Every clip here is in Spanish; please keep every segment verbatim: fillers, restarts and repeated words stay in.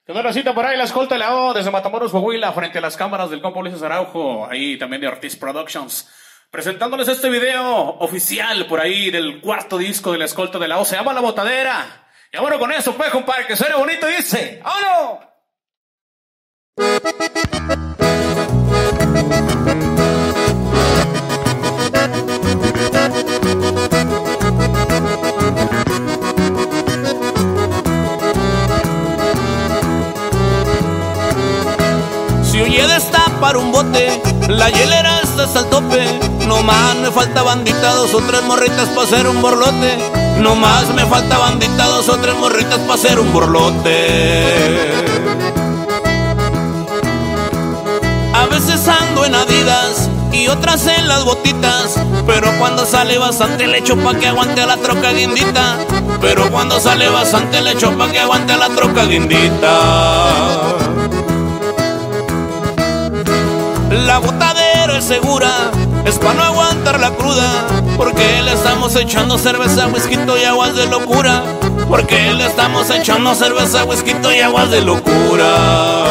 Que una racita por ahí, la escolta de la O desde Matamoros, Coahuila, frente a las cámaras del compa Ulises Araujo, ahí también de Ortiz Productions, presentándoles este video oficial por ahí del cuarto disco de la escolta de la O, se llama La Botadera. Y bueno, con eso, pues, compadre, que suene bonito, dice, ¡vámonos! Si oye destapar un bote, la hielera está hasta el tope. No más me falta bandita, dos o tres morritas pa' hacer un borlote. No más me falta bandita, dos o tres morritas pa' hacer un borlote. A veces ando en Adidas y otras en las botitas, pero cuando sale bastante le echo pa' que aguante a la troca guindita. Pero cuando sale bastante le echo pa' que aguante a la troca guindita. La botadera es segura, es pa' no aguantar la cruda, porque le estamos echando cerveza, whisky y aguas de locura. Porque le estamos echando cerveza, whisky y aguas de locura.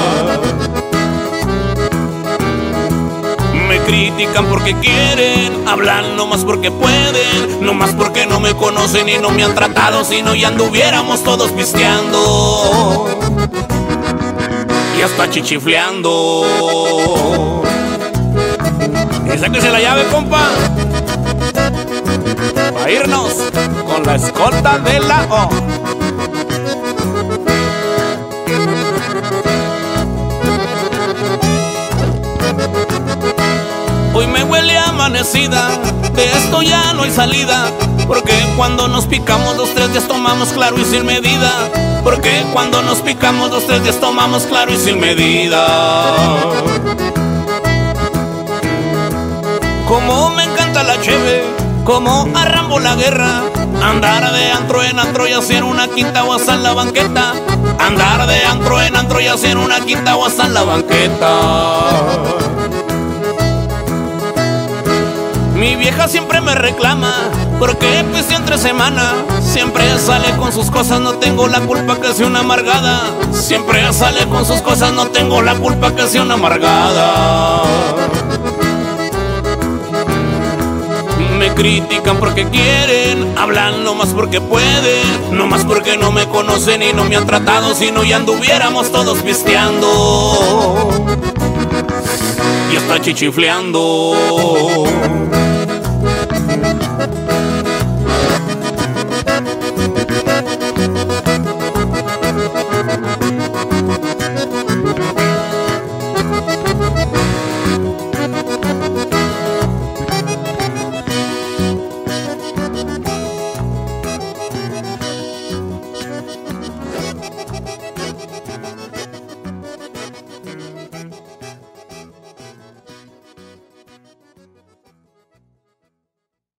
Me critican porque quieren, hablan nomás porque pueden, nomás porque no me conocen y no me han tratado, sino ya anduviéramos todos pisteando y hasta chichifleando. Y sáquese la llave, compa, pa' irnos con la escolta de la O. Hoy me huele a amanecida, de esto ya no hay salida, porque cuando nos picamos dos, tres días tomamos claro y sin medida. Porque cuando nos picamos dos, tres días tomamos claro y sin medida. Como me encanta la cheve, como a Rambo la guerra, andar de antro en antro y hacer una quinta o hasta en la banqueta. Andar de antro en antro y hacer una quinta o hasta en la banqueta. Mi vieja siempre me reclama porque pues entre semana siempre sale con sus cosas, no tengo la culpa que sea una amargada. Siempre sale con sus cosas, no tengo la culpa que sea una amargada. Me critican porque quieren, hablan nomás porque pueden, nomás porque no me conocen y no me han tratado, sino ya anduviéramos todos pisteando y hasta chichifleando.